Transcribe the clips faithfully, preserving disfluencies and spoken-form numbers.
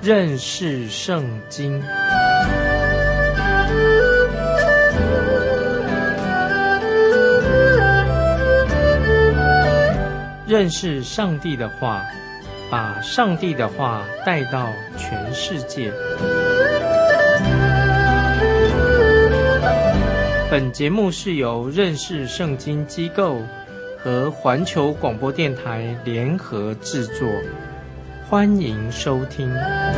认识圣经。认识上帝的话，把上帝的话带到全世界。本节目是由认识圣经机构和环球广播电台联合制作，欢迎收听。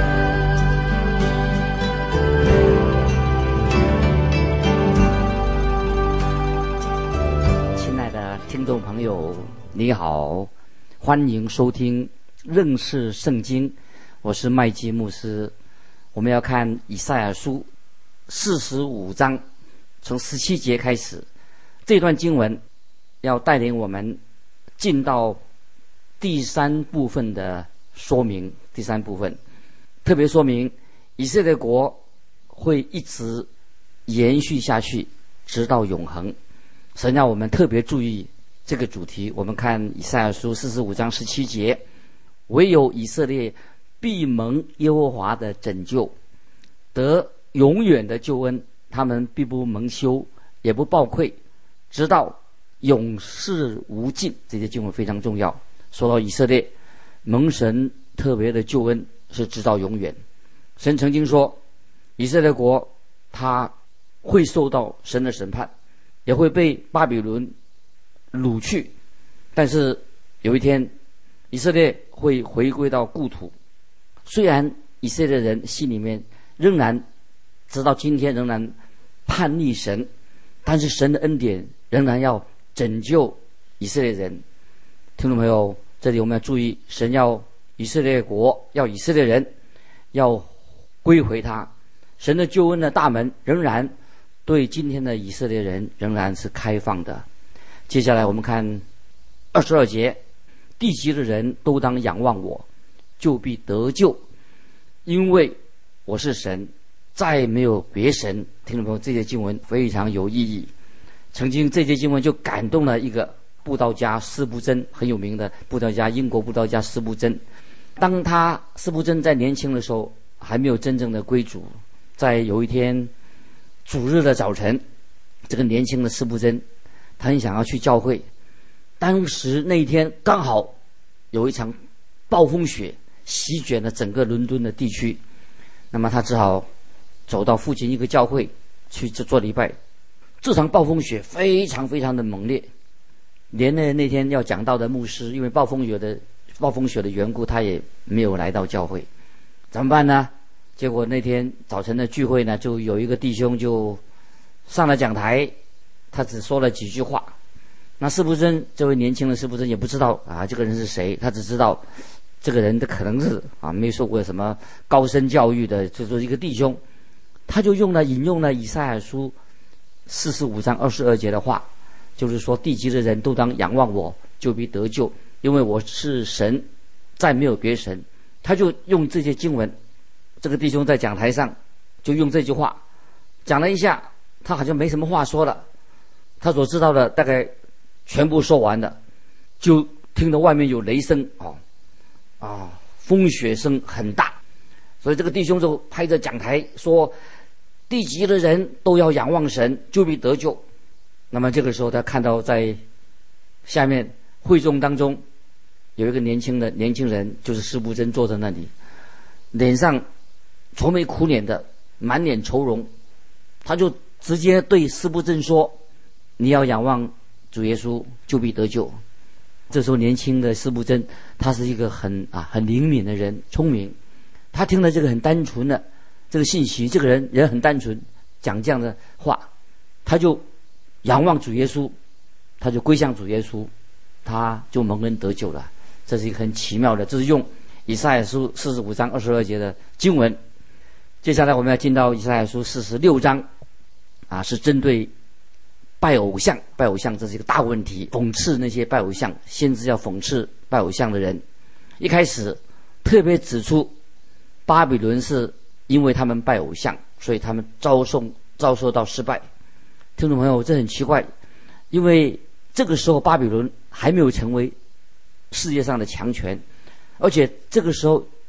亲爱的听众朋友，你好，欢迎收听认识圣经，我是麦基牧师。我们要看以赛亚书四十五章，从十七节开始，这段经文要带领我们进到第三部分的说明。第三部分特别说明以色列国会一直延续下去，直到永恒。神让我们特别注意这个主题。我们看以赛亚书四十五章十七节，唯有以色列必蒙耶和华的拯救，得永远的救恩，他们必不蒙羞，也不抱愧，直到永世无尽。这些经文非常重要。说到以色列蒙神特别的救恩是直到永远。神曾经说以色列国他会受到神的审判，也会被巴比伦掳去，但是有一天以色列会回归到故土。虽然以色列人心里面仍然直到今天仍然叛逆神，但是神的恩典仍然要拯救以色列人。听众朋友，这里我们要注意，神要以色列国，要以色列人要归回他。神的救恩的大门仍然对今天的以色列人仍然是开放的。接下来我们看二十二节，地极的人都当仰望我，就必得救，因为我是神，再没有别神。听众朋友，这些经文非常有意义。曾经这些经文就感动了一个布道家司布真，很有名的布道家，英国布道家司布真。当他司布真在年轻的时候还没有真正的归主，在有一天主日的早晨，这个年轻的司布真他很想要去教会。当时那一天刚好有一场暴风雪席卷了整个伦敦的地区，那么他只好走到附近一个教会去做礼拜。这场暴风雪非常非常的猛烈，连那那天要讲道的牧师因为暴风雪的暴风雪的缘故，他也没有来到教会。怎么办呢？结果那天早晨的聚会呢，就有一个弟兄就上了讲台，他只说了几句话。那司布真这位年轻的司布真也不知道啊这个人是谁，他只知道这个人的可能是啊没受过什么高深教育的，就是一个弟兄。他就用了引用了以赛亚书四十五章二十二节的话，就是说地极的人都当仰望我，就必得救，因为我是神，再没有别神。他就用这些经文，这个弟兄在讲台上就用这句话讲了一下，他好像没什么话说了，他所知道的大概全部说完了，就听到外面有雷声哦啊，风雪声很大，所以这个弟兄就拍着讲台说，地极的人都要仰望神，就必得救。那么这个时候他看到在下面会众当中有一个年轻的年轻人，就是司布真坐在那里，脸上愁眉苦脸的，满脸愁容。他就直接对司布真说，你要仰望主耶稣，就必得救。这时候年轻的司布真他是一个很啊很灵敏的人，聪明。他听了这个很单纯的这个信息，这个人人很单纯，讲这样的话，他就仰望主耶稣，他就归向主耶稣，他就蒙恩得救了。这是一个很奇妙的，这是用以赛亚书四十五章二十二节的经文。接下来我们要进到以赛亚书四十六章啊，是针对拜偶像，拜偶像这是一个大问题，讽刺那些拜偶像，先知要讽刺拜偶像的人。一开始特别指出巴比伦是因为他们拜偶像，所以他们遭受遭受到失败。听众朋友，这很奇怪，因为这个时候巴比伦还没有成为世界上的强权，而且这个时候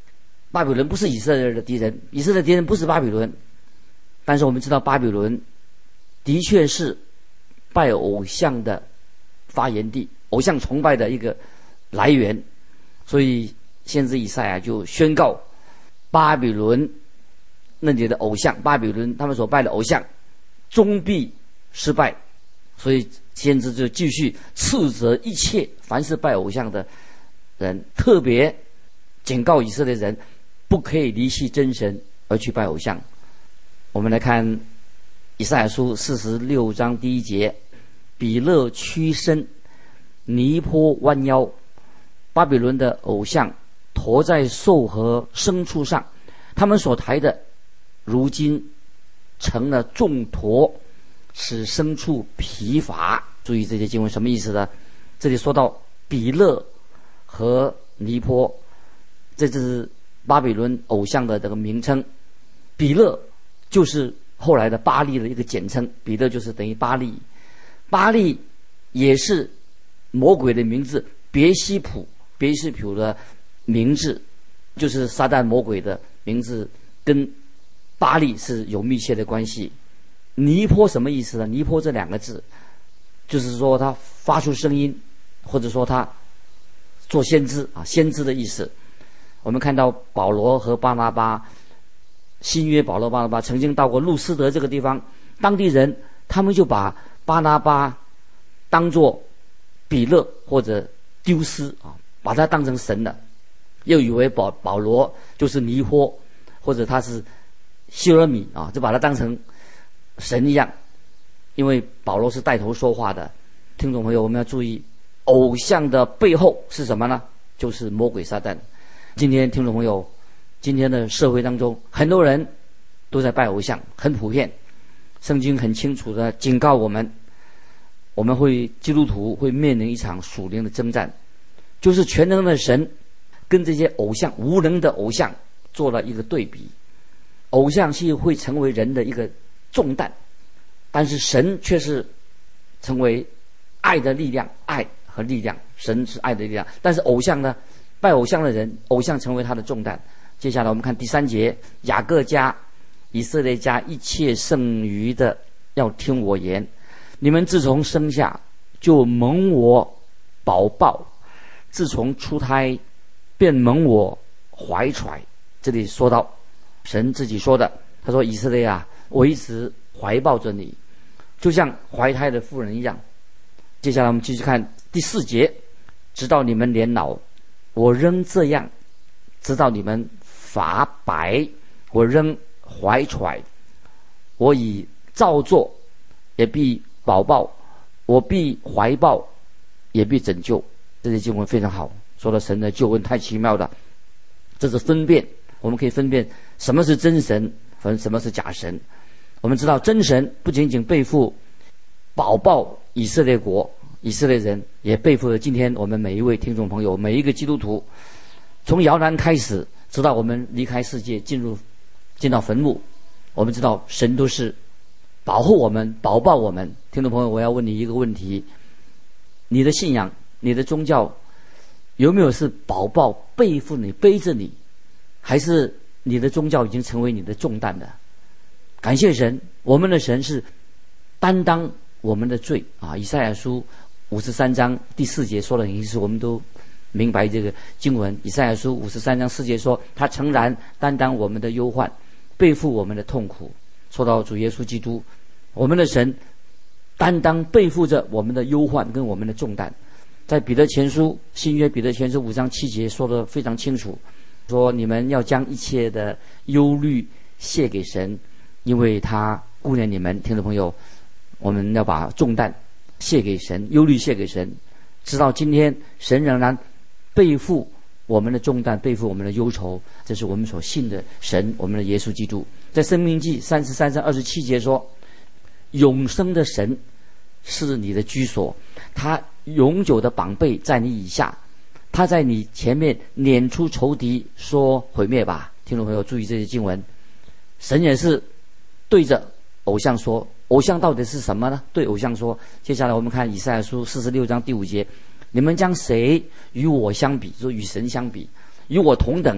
巴比伦不是以色列的敌人，以色列的敌人不是巴比伦，但是我们知道巴比伦的确是拜偶像的发源地，偶像崇拜的一个来源。所以先知以赛亚就宣告巴比伦那里的偶像，巴比伦他们所拜的偶像终必失败。所以先知就继续斥责一切凡是拜偶像的人，特别警告以色列人不可以离弃真神而去拜偶像。我们来看以赛亚书四十六章第一节，比勒屈身，尼坡弯腰，巴比伦的偶像驮在兽和牲畜上，他们所抬的如今成了重驮，使牲畜疲乏。注意这些经文什么意思呢？这里说到比勒和尼坡，这就是巴比伦偶像的这个名称。比勒就是后来的巴利的一个简称，比勒就是等于巴利，巴利也是魔鬼的名字，别西卜，别西卜的名字就是撒旦魔鬼的名字，跟巴利是有密切的关系。尼坡什么意思呢？尼坡这两个字就是说他发出声音，或者说他做先知啊，先知的意思。我们看到保罗和巴拿巴，新约保罗巴拿巴曾经到过路斯德这个地方，当地人他们就把巴拿巴当作比勒或者丢斯啊，把他当成神了，又以为保保罗就是尼坡，或者他是希勒米啊，就把他当成神一样。因为保罗是带头说话的。听众朋友，我们要注意，偶像的背后是什么呢？就是魔鬼撒旦。今天听众朋友，今天的社会当中，很多人都在拜偶像，很普遍。圣经很清楚的警告我们，我们会基督徒会面临一场属灵的征战，就是全能的神跟这些偶像无能的偶像做了一个对比。偶像是会成为人的一个重担，但是神却是成为爱的力量，爱和力量，神是爱的力量。但是偶像呢，拜偶像的人，偶像成为他的重担。接下来我们看第三节，雅各家、以色列家一切剩余的要听我言，你们自从生下就蒙我保抱，自从出胎便蒙我怀揣。这里说到神自己说的，他说以色列啊，我一直怀抱着你，就像怀胎的妇人一样。接下来我们继续看第四节，直到你们年老，我仍这样；直到你们发白，我仍怀揣。我已照做，也必保抱；我必怀抱，也必拯救。这些经文非常好，说了神的救恩太奇妙了。这是分辨，我们可以分辨什么是真神，和什么是假神。我们知道真神不仅仅背负保抱以色列国，以色列人也背负了今天我们每一位听众朋友，每一个基督徒，从摇篮开始直到我们离开世界进入进到坟墓，我们知道神都是保护我们，保抱我们。听众朋友，我要问你一个问题，你的信仰，你的宗教有没有是保抱背负你，背着你，还是你的宗教已经成为你的重担了？感谢神，我们的神是担当我们的罪啊！以赛亚书五十三章第四节说的很清楚，我们都明白这个经文。以赛亚书五十三章四节说，他诚然担当我们的忧患，背负我们的痛苦。说到主耶稣基督，我们的神担当背负着我们的忧患跟我们的重担。在彼得前书，新约彼得前书五章七节说得非常清楚，说你们要将一切的忧虑卸给神，因为他顾念你们。听众朋友，我们要把重担卸给神，忧虑卸给神，直到今天神仍然背负我们的重担，背负我们的忧愁。这是我们所信的神，我们的耶稣基督。在申命记三十三章二十七节说，永生的神是你的居所，他永久的绑背在你以下，他在你前面撵出仇敌，说毁灭吧。听众朋友注意这些经文，神也是对着偶像说，偶像到底是什么呢？对偶像说。接下来我们看以赛亚书四十六章第五节，你们将谁与我相比，说与神相比，与我同等，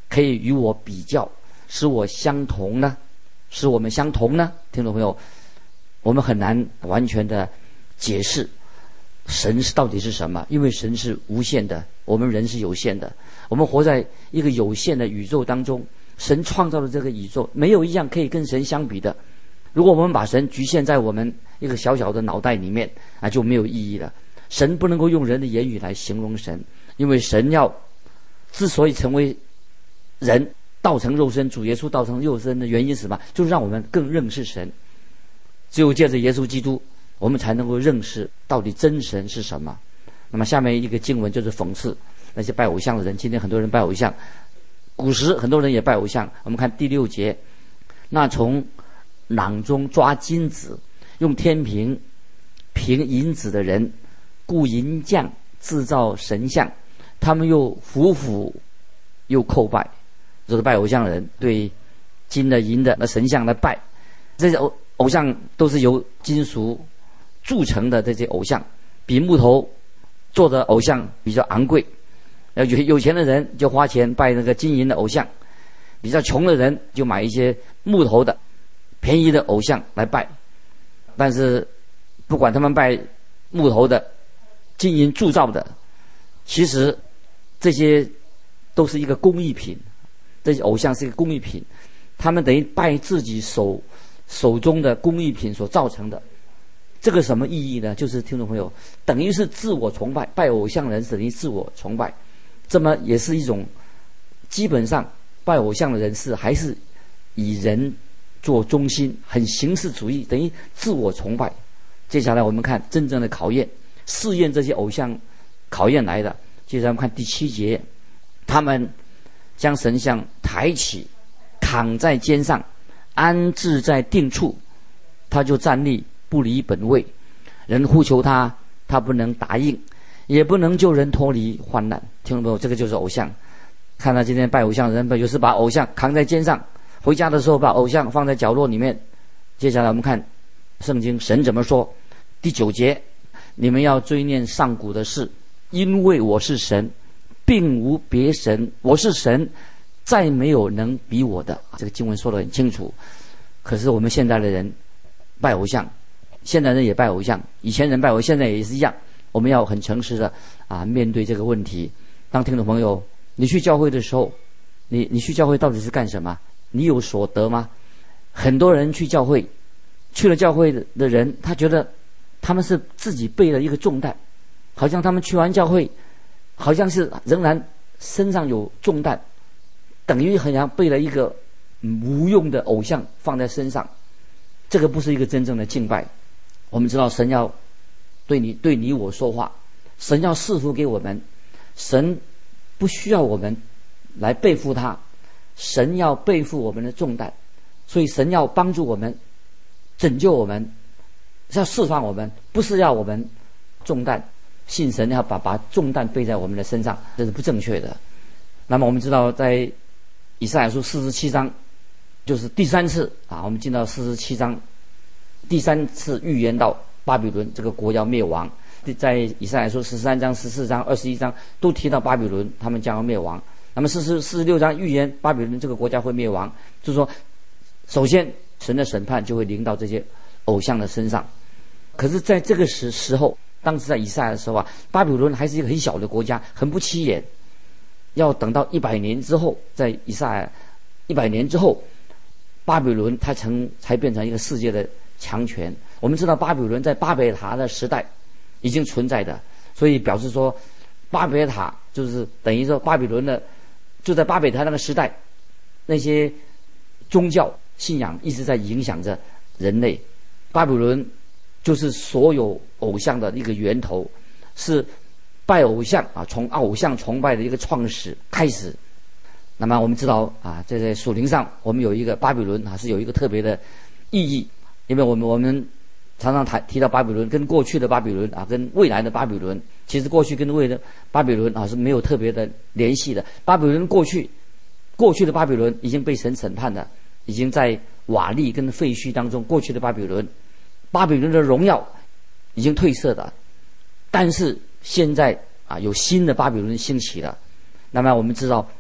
可以与我比较，使我相同呢？使我们相同呢？听众朋友，我们很难完全的解释神是到底是什么，因为神是无限的，我们人是有限的，我们活在一个有限的宇宙当中。神创造的这个宇宙，没有一样可以跟神相比的。如果我们把神局限在我们一个小小的脑袋里面啊，就没有意义了。神不能够用人的言语来形容神，因为神要之所以成为人，道成肉身，主耶稣道成肉身的原因是什么？就是让我们更认识神。只有借着耶稣基督，我们才能够认识到底真神是什么。那么下面一个经文就是讽刺那些拜偶像的人。今天很多人拜偶像，古时很多人也拜偶像。我们看第六节，那从囊中抓金子，用天平平银子的人，雇银匠制造神像，他们又俯俯又叩拜。这个拜偶像的人对金的银的那神像来拜，这些偶偶像都是由金属铸成的，这些偶像比木头做的偶像比较昂贵。有有钱的人就花钱拜那个金银的偶像，比较穷的人就买一些木头的便宜的偶像来拜。但是不管他们拜木头的、金银铸造的，其实这些都是一个工艺品，这些偶像是一个工艺品，他们等于拜自己手手中的工艺品所造成的。这个什么意义呢？就是听众朋友，等于是自我崇拜，拜偶像人等于自我崇拜。这么也是一种，基本上拜偶像的人是还是以人做中心，很形式主义，等于自我崇拜。接下来我们看真正的考验，试验这些偶像考验来的。接下来我们看第七节，他们将神像抬起，扛在肩上，安置在定处，他就站立不离本位。人呼求他，他不能答应，也不能救人脱离患难。听众朋友，这个就是偶像。看到今天拜偶像的人，有时把偶像扛在肩上，回家的时候把偶像放在角落里面。接下来我们看圣经神怎么说。第九节，你们要追念上古的事，因为我是神，并无别神，我是神，再没有能比我的。这个经文说得很清楚。可是我们现在的人拜偶像，现在人也拜偶像，以前人拜偶像，现在也是一样。我们要很诚实的啊面对这个问题。当听众朋友，你去教会的时候，你你去教会到底是干什么？你有所得吗？很多人去教会，去了教会的的人，他觉得他们是自己背了一个重担，好像他们去完教会，好像是仍然身上有重担，等于好像背了一个无用的偶像放在身上。这个不是一个真正的敬拜。我们知道神要对你对你我说话，神要赐福给我们，神不需要我们来背负他，神要背负我们的重担，所以神要帮助我们，拯救我们，是要释放我们，不是要我们重担信神要把把重担背在我们的身上，这是不正确的。那么我们知道在以赛亚书四十七章，就是第三次啊，我们进到四十七章，第三次预言到巴比伦这个国要灭亡。在以赛亚书十三章、十四章、二十一章都提到巴比伦他们将要灭亡。那么四十四十六章预言巴比伦这个国家会灭亡，就是说首先神的审判就会临到这些偶像的身上。可是在这个时时候，当时在以赛亚的时候啊，巴比伦还是一个很小的国家，很不起眼。要等到一百年之后，在以赛亚一百年之后，巴比伦它成才变成一个世界的强权。我们知道巴比伦在巴别塔的时代已经存在的，所以表示说巴别塔就是等于说巴比伦的，就在巴别塔那个时代，那些宗教信仰一直在影响着人类。巴比伦就是所有偶像的一个源头，是拜偶像啊，从偶像崇拜的一个创始开始。那么我们知道啊，在在属灵上，我们有一个巴比伦啊，是有一个特别的意义，因为我们我们常常谈提到巴比伦，跟过去的巴比伦啊，跟未来的巴比伦，其实过去跟未来的巴比伦啊是没有特别的联系的。巴比伦过去，过去的巴比伦已经被神审判的，已经在瓦砾跟废墟当中。过去的巴比伦，巴比伦的荣耀已经褪色的，但是现在啊有新的巴比伦兴起了。那么我们知道，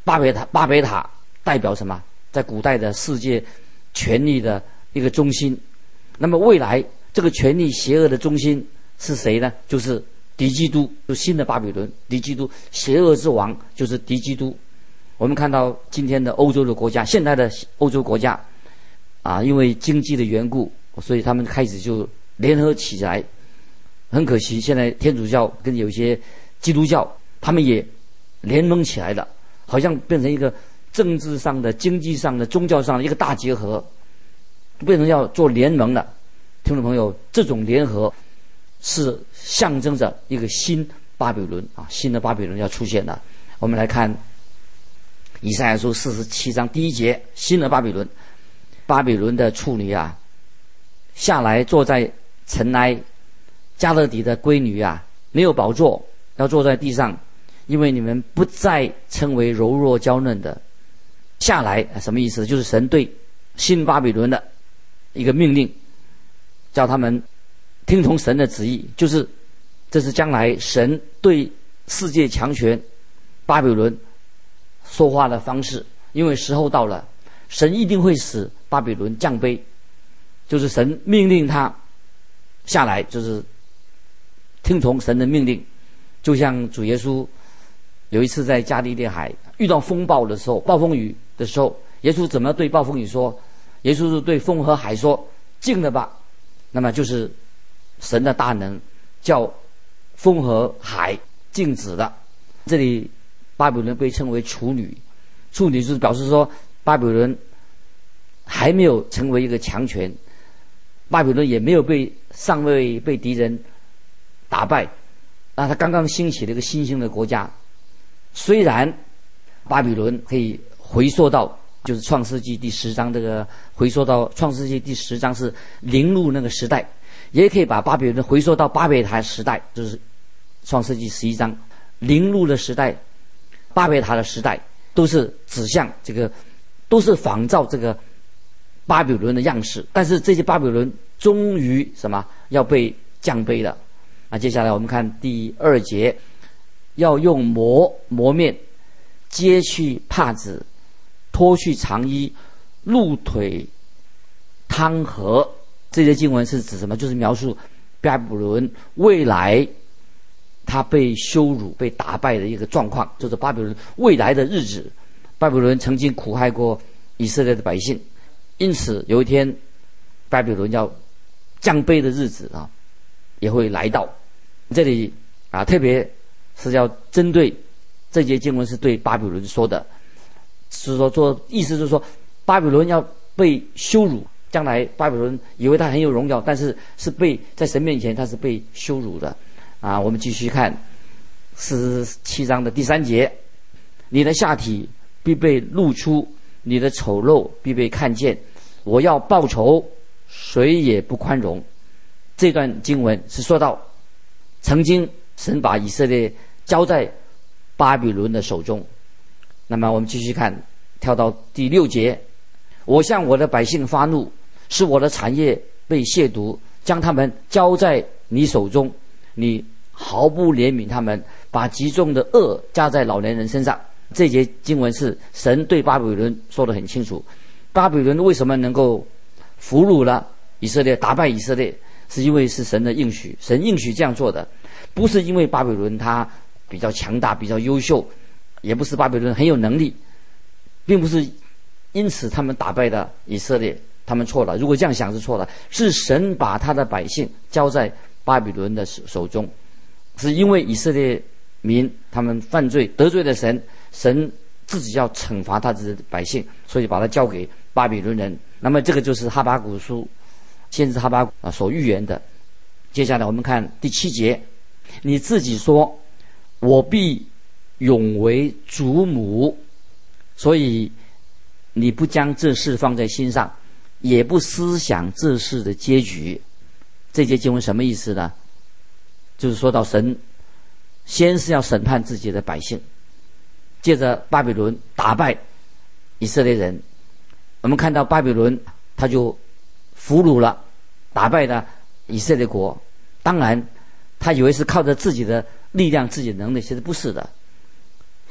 巴别塔，巴别塔代表什么？在古代的世界权力的一个中心。那么未来这个权力邪恶的中心是谁呢？就是敌基督，就新的巴比伦，敌基督，邪恶之王就是敌基督。我们看到今天的欧洲的国家，现代的欧洲国家啊，因为经济的缘故，所以他们开始就联合起来。很可惜，现在天主教跟有一些基督教，他们也联盟起来了，好像变成一个政治上的、经济上的、宗教上的一个大结合，变成要做联盟了。听众朋友，这种联合是象征着一个新巴比伦啊，新的巴比伦要出现了。我们来看以赛亚书四十七章第一节，新的巴比伦，巴比伦的处女啊，下来坐在尘埃，加勒底的闺女啊，没有宝座，要坐在地上，因为你们不再称为柔弱娇嫩的。下来什么意思？就是神对新巴比伦的一个命令，叫他们听从神的旨意，就是这是将来神对世界强权巴比伦说话的方式。因为时候到了，神一定会使巴比伦降卑，就是神命令他下来，就是听从神的命令。就像主耶稣有一次在加利利海遇到风暴的时候，暴风雨的时候，耶稣怎么对暴风雨说？耶稣是对风和海说：静了吧。那么就是神的大能叫风和海静止了。这里巴比伦被称为处女，处女就是表示说巴比伦还没有成为一个强权，巴比伦也没有被尚未被敌人打败，那他刚刚兴起了一个新兴的国家。虽然巴比伦可以回溯到就是创世纪第十章，这个回溯到创世纪第十章是陵路那个时代，也可以把巴比伦回溯到巴别塔时代，就是创世纪十一章陵路的时代，巴别塔的时代，都是指向这个，都是仿照这个巴比伦的样式。但是这些巴比伦终于什么要被降卑了。那接下来我们看第二节，要用磨磨面，揭去帕子，脱去长衣，露腿汤河。这些经文是指什么？就是描述巴比伦未来他被羞辱、被打败的一个状况，就是巴比伦未来的日子。巴比伦曾经苦害过以色列的百姓，因此有一天巴比伦要降卑的日子啊，也会来到。这里啊，特别是要针对这节经文是对巴比伦说的，是说做意思就是说巴比伦要被羞辱，将来巴比伦以为他很有荣耀，但是是被在神面前他是被羞辱的啊。我们继续看四十七章的第三节，你的下体必被露出，你的丑陋必被看见，我要报仇，谁也不宽容。这段经文是说到曾经神把以色列交在巴比伦的手中。那么我们继续看，跳到第六节，我向我的百姓发怒，使我的产业被亵渎，将他们交在你手中，你毫不怜悯他们，把极重的恶加在老年人身上。这节经文是神对巴比伦说得很清楚，巴比伦为什么能够俘虏了以色列，打败以色列，是因为是神的应许，神应许这样做的，不是因为巴比伦他比较强大、比较优秀，也不是巴比伦很有能力，并不是因此他们打败了以色列，他们错了。如果这样想是错了，是神把他的百姓交在巴比伦的手中，是因为以色列民他们犯罪得罪了神，神自己要惩罚他的百姓，所以把他交给巴比伦人。那么这个就是哈巴谷书先知哈巴谷啊所预言的。接下来我们看第七节，你自己说，我必永为主母，所以你不将这事放在心上，也不思想这事的结局。这节经文什么意思呢？就是说到神先是要审判自己的百姓，借着巴比伦打败以色列人。我们看到巴比伦他就俘虏了打败了以色列国，当然他以为是靠着自己的力量、自己的能力，其实不是的。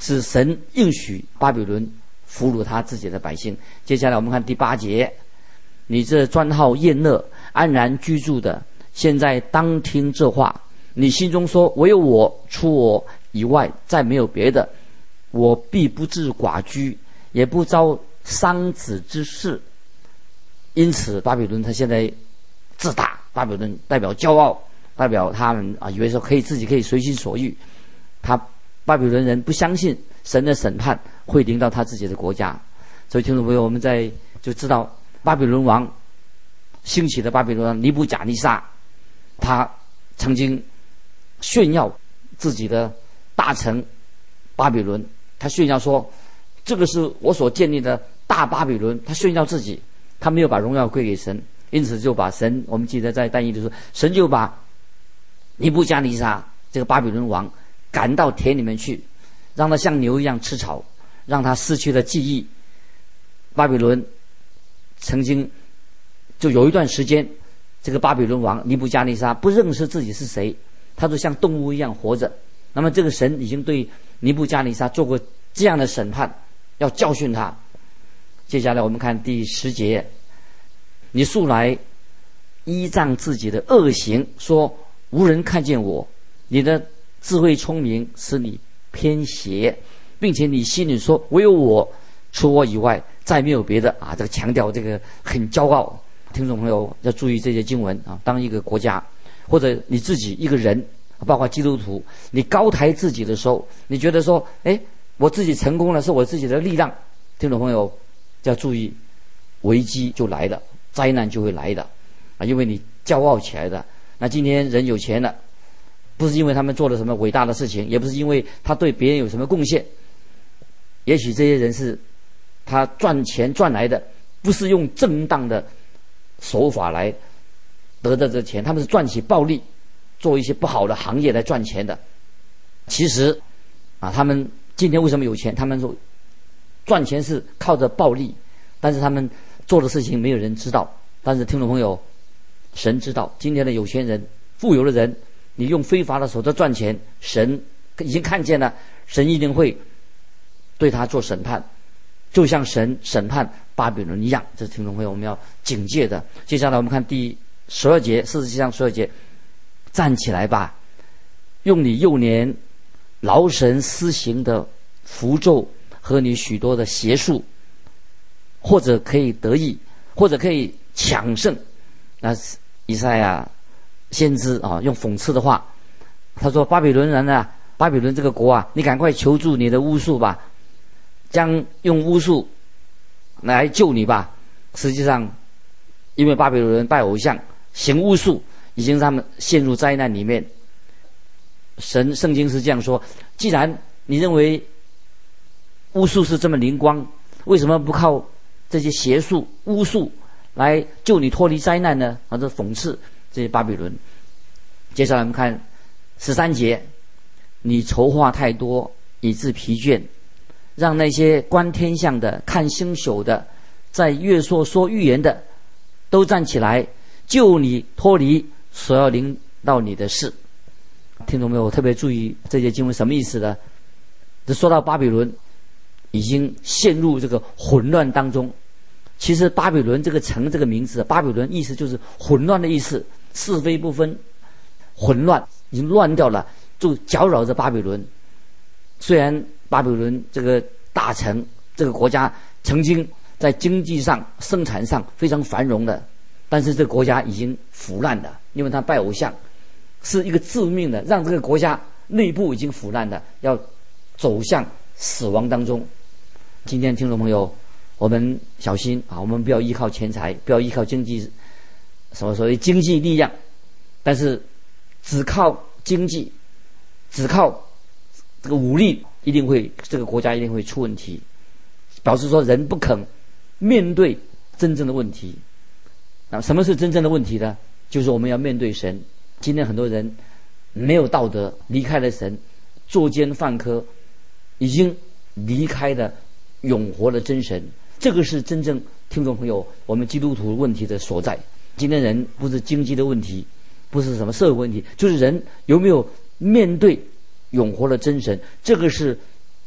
使神应许巴比伦俘虏他自己的百姓。接下来我们看第八节，你这专好宴乐安然居住的，现在当听这话。你心中说，唯有我，除我以外再没有别的，我必不致寡居，也不遭丧子之事。因此巴比伦他现在自大，巴比伦代表骄傲，代表他们啊以为说可以自己可以随心所欲。他巴比伦人不相信神的审判会临到他自己的国家。所以听众朋友，我们在就知道巴比伦王兴起的巴比伦王尼布甲尼撒，他曾经炫耀自己的大城巴比伦，他炫耀说这个是我所建立的大巴比伦，他炫耀自己，他没有把荣耀归给神，因此就把神，我们记得在但以理说，神就把尼布甲尼撒这个巴比伦王赶到田里面去，让他像牛一样吃草，让他失去了记忆。巴比伦曾经就有一段时间，这个巴比伦王尼布甲尼撒不认识自己是谁，他就像动物一样活着。那么这个神已经对尼布甲尼撒做过这样的审判，要教训他。接下来我们看第十节，你素来依仗自己的恶行，说无人看见我，你的智慧聪明使你偏邪，并且你心里说唯有我，除我以外再没有别的啊！这个强调这个很骄傲。听众朋友要注意这些经文啊！当一个国家或者你自己一个人，包括基督徒，你高抬自己的时候，你觉得说，哎，我自己成功了，是我自己的力量。听众朋友要注意，危机就来了，灾难就会来的啊！因为你骄傲起来的。那今天人有钱了，不是因为他们做了什么伟大的事情，也不是因为他对别人有什么贡献，也许这些人是他赚钱赚来的，不是用正当的手法来得到这钱，他们是赚取暴利，做一些不好的行业来赚钱的。其实啊，他们今天为什么有钱？他们说赚钱是靠着暴利，但是他们做的事情没有人知道。但是听众朋友，神知道，今天的有钱人、富有的人，你用非法的手段赚钱，神已经看见了，神一定会对他做审判，就像神审判巴比伦一样。这是听众朋友我们要警戒的。接下来我们看第十二节，四十七章十二节，站起来吧，用你幼年劳神施行的符咒和你许多的邪术，或者可以得益，或者可以抢胜。那以赛亚先知啊，用讽刺的话，他说：“巴比伦人啊，巴比伦这个国啊，你赶快求助你的巫术吧，将用巫术来救你吧。”实际上，因为巴比伦人拜偶像、行巫术，已经让他们陷入灾难里面。神圣经是这样说：既然你认为巫术是这么灵光，为什么不靠这些邪术、巫术来救你脱离灾难呢？啊，这讽刺这些巴比伦。接下来我们看十三节，你筹划太多以致疲倦，让那些观天象的、看星宿的、在月朔说预言的，都站起来救你脱离所要临到你的事。听懂没有？特别注意这些经文什么意思呢？这说到巴比伦已经陷入这个混乱当中。其实巴比伦这个城这个名字，巴比伦意思就是混乱的意思，是非不分，混乱已经乱掉了，就搅扰着巴比伦。虽然巴比伦这个大城这个国家曾经在经济上、生产上非常繁荣的，但是这个国家已经腐烂了，因为他拜偶像，是一个致命的，让这个国家内部已经腐烂的，要走向死亡当中。今天听众朋友，我们小心啊！我们不要依靠钱财，不要依靠经济，什么所谓经济力量，但是只靠经济，只靠这个武力，一定会这个国家一定会出问题。表示说人不肯面对真正的问题。那什么是真正的问题呢？就是我们要面对神。今天很多人没有道德，离开了神，作奸犯科，已经离开了永活的真神。这个是真正听众朋友我们基督徒问题的所在。今天人不是经济的问题，不是什么社会问题，就是人有没有面对永活的真神，这个是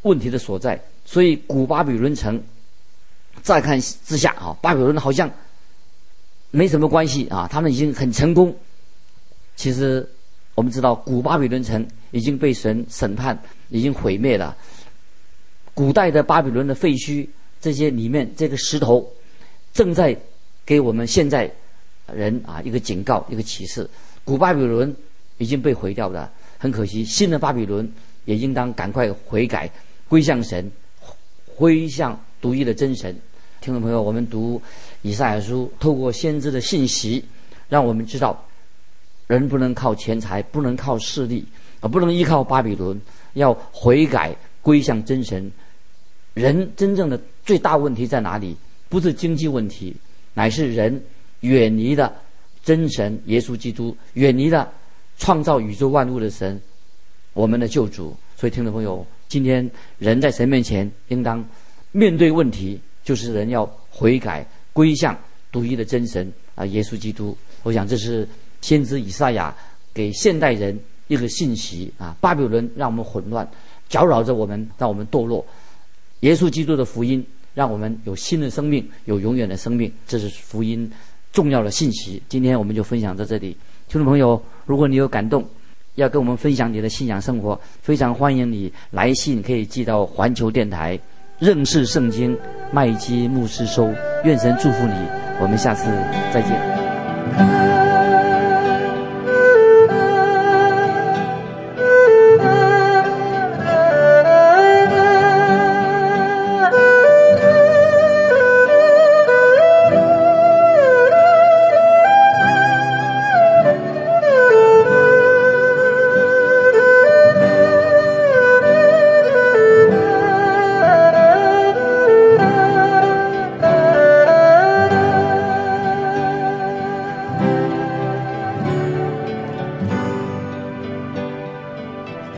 问题的所在。所以古巴比伦城再看之下啊，巴比伦好像没什么关系啊，他们已经很成功。其实我们知道古巴比伦城已经被神审判，已经毁灭了。古代的巴比伦的废墟，这些里面这个石头正在给我们现在人啊一个警告，一个启示。古巴比伦已经被毁掉了，很可惜，新的巴比伦也应当赶快悔改，归向神，归向独一的真神。听众朋友，我们读以赛亚书，透过先知的信息，让我们知道人不能靠钱财，不能靠势力，啊，不能依靠巴比伦，要悔改归向真神。人真正的最大问题在哪里？不是经济问题，乃是人远离了真神耶稣基督，远离了创造宇宙万物的神，我们的救主。所以听众朋友，今天人在神面前应当面对问题，就是人要悔改归向独一的真神啊，耶稣基督。我想这是先知以赛亚给现代人一个信息啊，巴比伦让我们混乱，搅扰着我们，让我们堕落。耶稣基督的福音让我们有新的生命，有永远的生命，这是福音重要的信息。今天我们就分享到这里。听众朋友，如果你有感动，要跟我们分享你的信仰生活，非常欢迎你来信，可以寄到环球电台认识圣经麦基牧师收。愿神祝福你，我们下次再见。